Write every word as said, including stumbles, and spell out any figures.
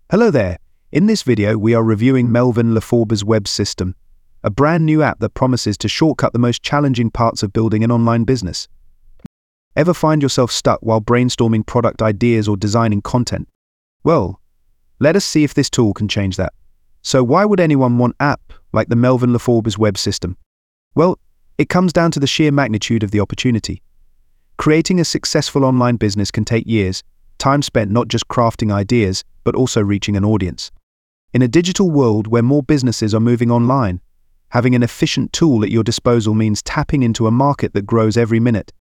Hello there. In this video, we are reviewing Melvin Leforber's web system, a brand new app that promises to shortcut the most challenging parts of building an online business. Ever find yourself stuck while brainstorming product ideas or designing content? Well, let us see if this tool can change that. So why would anyone want an app like the Melvin Leforber's web system? Well, it comes down to the sheer magnitude of the opportunity. Creating a successful online business can take years, time spent not just crafting ideas, but also reaching an audience. In a digital world where more businesses are moving online, having an efficient tool at your disposal means tapping into a market that grows every minute.